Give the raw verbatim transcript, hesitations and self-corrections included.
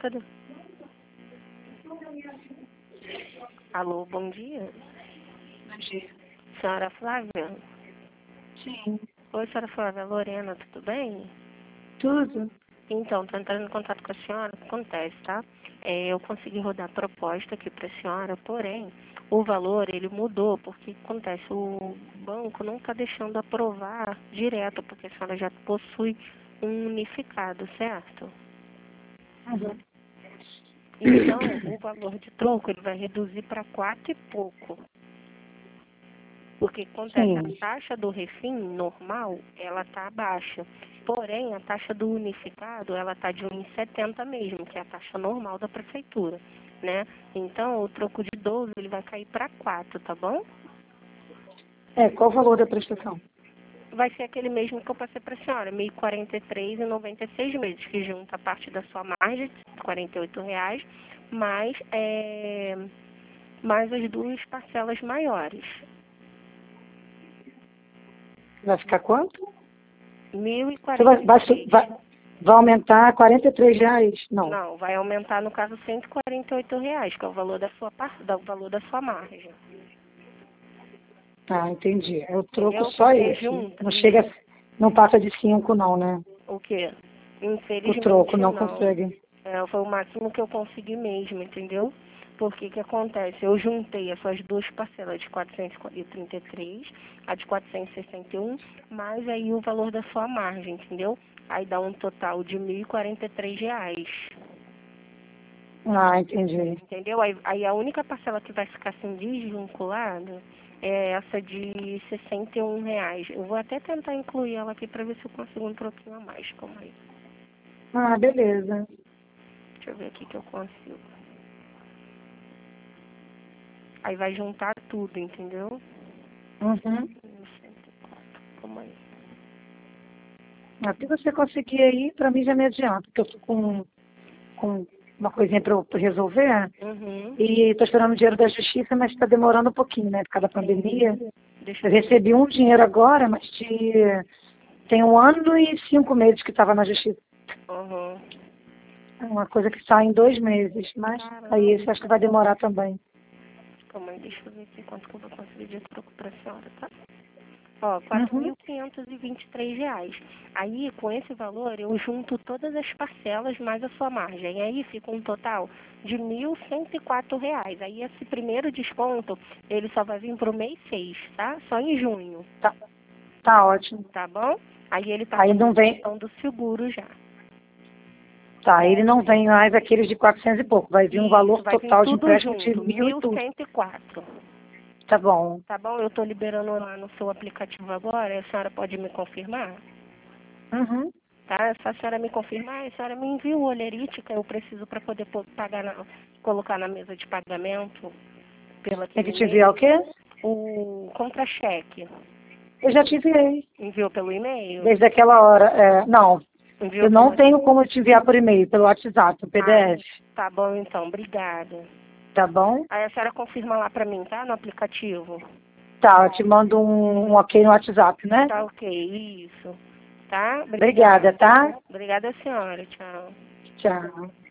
Cadê? Alô, bom dia. Bom dia. Senhora Flávia? Sim. Oi, senhora Flávia. Lorena, tudo bem? Tudo? Então, estou entrando em contato com a senhora. O que acontece, tá? É, eu consegui rodar a proposta aqui para a senhora, porém, o valor, ele mudou, porque o que acontece? O banco não está deixando aprovar direto, porque a senhora já possui um unificado, certo? Uhum. Então, o valor de troco, ele vai reduzir para quatro e pouco. Porque o que acontece? Sim. A taxa do refim normal, ela está baixa. Porém, a taxa do unificado, ela está de um vírgula setenta mesmo, que é a taxa normal da prefeitura, né? Então, o troco de doze, ele vai cair para quatro, tá bom? É, qual o valor da prestação? Vai ser aquele mesmo que eu passei para a senhora, mil e quarenta e três reais e noventa e seis meses, que junta a parte da sua margem, quarenta e oito reais, mais, é, mais as duas parcelas maiores. Vai ficar quanto? mil e Você vai, quarenta e vai, três. vai, vai aumentar quarenta e três reais? Não. Não, vai aumentar, no caso, cento e quarenta e oito reais, que é o valor da sua, par- da- o valor da sua margem. Ah, entendi. É o troco Entendeu? só Porque esse. junta. Não E chega, não passa de cinco não, né? o quê? O troco Infelizmente, não não. consegue. É, foi o máximo que eu consegui mesmo, entendeu? Porque o que acontece? Eu juntei essas duas parcelas de quatrocentos e trinta e três, a de quatrocentos e sessenta e um, mais aí o valor da sua margem, entendeu? Aí dá um total de mil e quarenta e três reais. Ah, entendi. Entendeu? Aí, aí a única parcela que vai ficar assim desvinculada é essa de sessenta e um reais. Eu vou até tentar incluir ela aqui para ver se eu consigo um troquinho a mais. Calma aí. Ah, beleza. Deixa eu ver aqui que eu consigo. Aí vai juntar tudo, entendeu? Uhum. cento e quatro. Calma aí. Até você conseguir aí, pra mim já me adianta, porque eu tô com, com uma coisinha pra eu resolver. Uhum. E estou esperando o dinheiro da justiça, mas está demorando um pouquinho, né? Por causa da pandemia. Deixa Eu eu ver. recebi um dinheiro agora, mas de... tem um ano e cinco meses que estava na justiça. Uhum. É uma coisa que sai em dois meses, mas aí Caramba. esse acho que vai demorar também. Calma aí, deixa eu ver aqui quanto que eu vou conseguir de troco pra senhora, tá? Ó, quatro Uhum. mil quinhentos e vinte e três reais. Aí, com esse valor, eu junto todas as parcelas mais a sua margem. Aí fica um total de mil cento e quatro reais. Aí esse primeiro desconto, ele só vai vir pro mês seis, tá? Só em junho, Tá, tá ótimo. tá bom? Aí ele tá Aí com não a vem, questão do seguro já. tá, ele não vem mais aqueles de quatrocentos e pouco, vai vir um Isso, valor vai vir total de tudo empréstimo de junto, mil e mil tudo. cento e quatro. Tá bom. Tá bom? Eu tô liberando lá no seu aplicativo agora. A senhora pode me confirmar? Uhum. Tá? Só a senhora me confirmar, a senhora me envia o olerite que eu preciso para poder pô- pagar na, colocar na mesa de pagamento pelo Tem que aquele te enviar e-mail. o quê? O contra-cheque. Eu já te enviei. Enviou pelo e-mail? Desde aquela hora. É, não, Enviou eu pelo não WhatsApp? tenho como te enviar por e-mail, pelo WhatsApp, o Ah, P D F. tá bom então, obrigada. Tá bom? Aí a senhora confirma lá para mim, tá? No aplicativo. Tá, eu te mando um, um ok no WhatsApp, né? Tá ok, isso. Tá? Obrigada, Obrigada. tá? Obrigada, senhora. Tchau. Tchau.